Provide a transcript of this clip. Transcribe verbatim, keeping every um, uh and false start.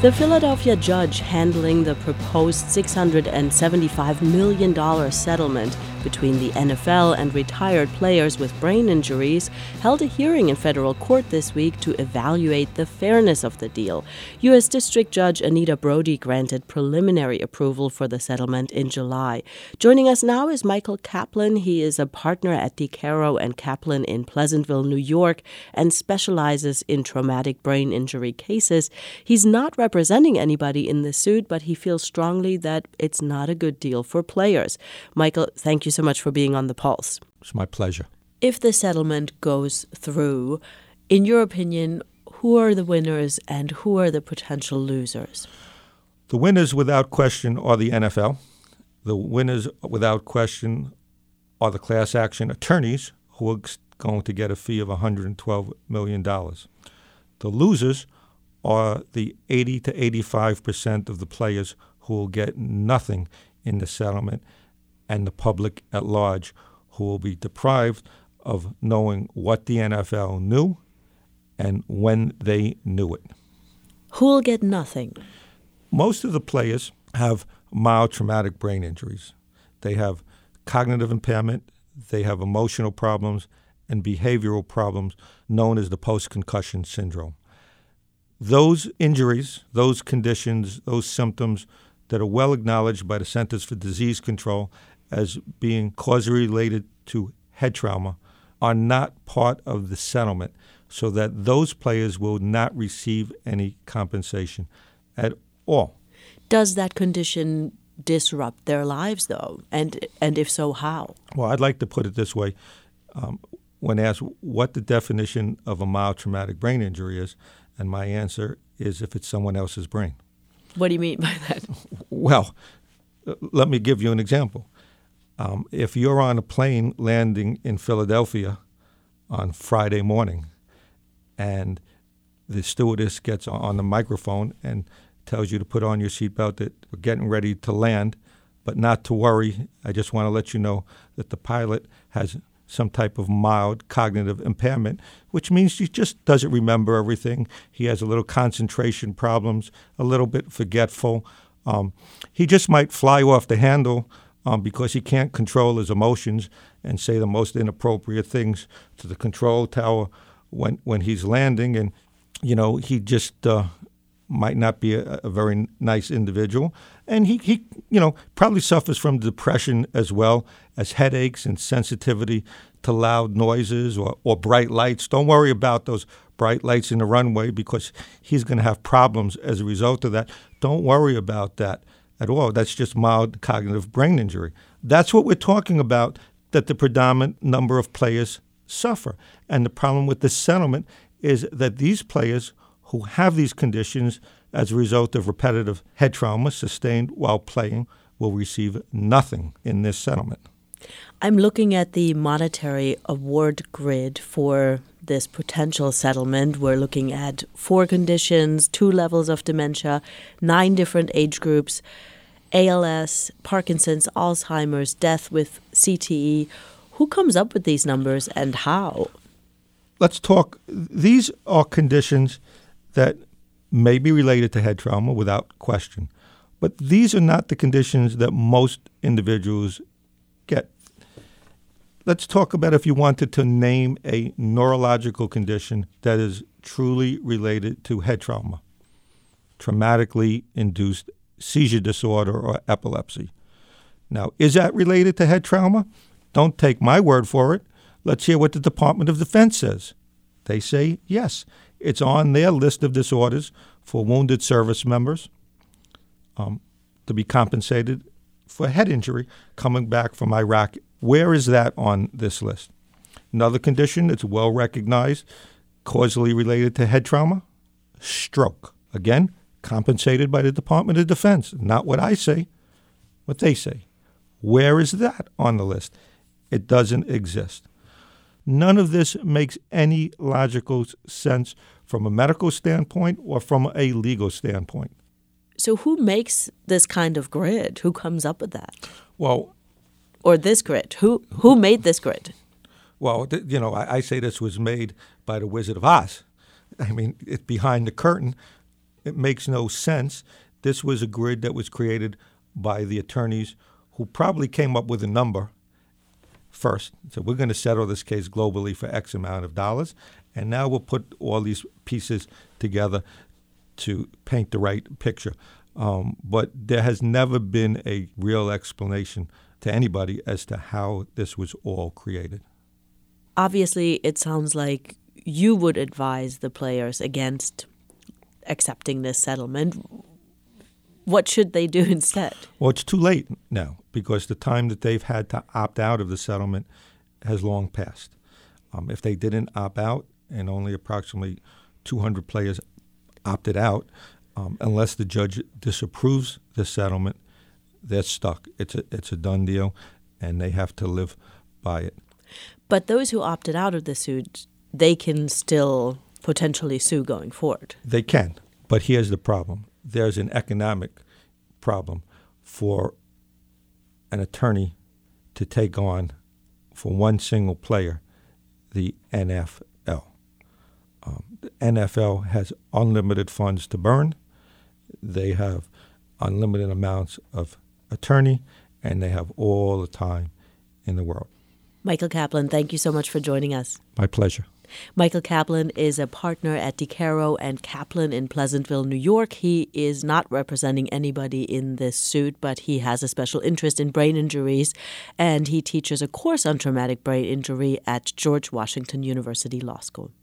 The Philadelphia judge handling the proposed six hundred seventy-five million dollars settlement between the N F L and retired players with brain injuries held a hearing in federal court this week to evaluate the fairness of the deal. U S. District Judge Anita Brody granted preliminary approval for the settlement in July. Joining us now is Michael Kaplan. He is a partner at DeCaro and Kaplan in Pleasantville, New York, and specializes in traumatic brain injury cases. He's not representing anybody in the suit, but he feels strongly that it's not a good deal for players. Michael, thank you so much for being on The Pulse. It's my pleasure. If the settlement goes through, in your opinion, who are the winners and who are the potential losers? The winners, without question, are the N F L. The winners, without question, are the class action attorneys, who are going to get a fee of one hundred twelve million dollars. The losers are the eighty to eighty-five percent of the players who will get nothing in the settlement, and the public at large, who will be deprived of knowing what the N F L knew and when they knew it. Who will get nothing? Most of the players have mild traumatic brain injuries. They have cognitive impairment, they have emotional problems, and behavioral problems known as the post-concussion syndrome. Those injuries, those conditions, those symptoms that are well acknowledged by the Centers for Disease Control as being causally related to head trauma are not part of the settlement, so that those players will not receive any compensation at all. Does that condition disrupt their lives, though? And and if so, how? Well, I'd like to put it this way. Um, when asked what the definition of a mild traumatic brain injury is, and my answer is if it's someone else's brain. What do you mean by that? Well, let me give you an example. Um, if you're on a plane landing in Philadelphia on Friday morning and the stewardess gets on the microphone and tells you to put on your seatbelt, that we're getting ready to land, but not to worry, I just want to let you know that the pilot has some type of mild cognitive impairment, which means he just doesn't remember everything. He has a little concentration problems, a little bit forgetful. Um, he just might fly off the handle um, because he can't control his emotions and say the most inappropriate things to the control tower when when he's landing. And, you know, he just uh, might not be a, a very nice individual. And he, he, you know, probably suffers from depression as well as headaches and sensitivity to loud noises or, or bright lights. Don't worry about those bright lights in the runway because he's going to have problems as a result of that. Don't worry about that at all. That's just mild cognitive brain injury. That's what we're talking about, that the predominant number of players suffer. And the problem with the settlement is that these players who have these conditions as a result of repetitive head trauma sustained while playing will receive nothing in this settlement. I'm looking at the monetary award grid for this potential settlement. We're looking at four conditions, two levels of dementia, nine different age groups, A L S, Parkinson's, Alzheimer's, death with C T E. Who comes up with these numbers and how? Let's talk. These are conditions that may be related to head trauma without question, but these are not the conditions that most individuals get. Let's talk about if you wanted to name a neurological condition that is truly related to head trauma, traumatically induced seizure disorder or epilepsy. Now, is that related to head trauma? Don't take my word for it. Let's hear what the Department of Defense says. They say yes. It's on their list of disorders for wounded service members um, to be compensated for head injury coming back from Iraq. Where is that on this list? Another condition that's well recognized, causally related to head trauma, stroke. Again, compensated by the Department of Defense. Not what I say, what they say. Where is that on the list? It doesn't exist. None of this makes any logical sense from a medical standpoint or from a legal standpoint. So who makes this kind of grid? Who comes up with that? Well, or this grid? Who who made this grid? Well, th- you know, I, I say this was made by the Wizard of Oz. I mean, it's behind the curtain. it makes no sense. This was a grid that was created by the attorneys who probably came up with a number first. So we're going to settle this case globally for X amount of dollars, and now we'll put all these pieces together to paint the right picture. Um, but there has never been a real explanation to anybody as to how this was all created. Obviously, it sounds like you would advise the players against accepting this settlement. What should they do instead? Well, it's too late now because the time that they've had to opt out of the settlement has long passed. Um, if they didn't opt out and only approximately two hundred players opted out, um, unless the judge disapproves the settlement, they're stuck. It's a, it's a done deal, and they have to live by it. But those who opted out of the suit, they can still potentially sue going forward. They can, but here's the problem. There's an economic problem for an attorney to take on, for one single player, the N F L. Um, the N F L has unlimited funds to burn. They have unlimited amounts of attorney, and they have all the time in the world. Michael Kaplan, thank you so much for joining us. My pleasure. Michael Kaplan is a partner at DeCaro and Kaplan in Pleasantville, New York. He is not representing anybody in this suit, but he has a special interest in brain injuries, and he teaches a course on traumatic brain injury at George Washington University Law School.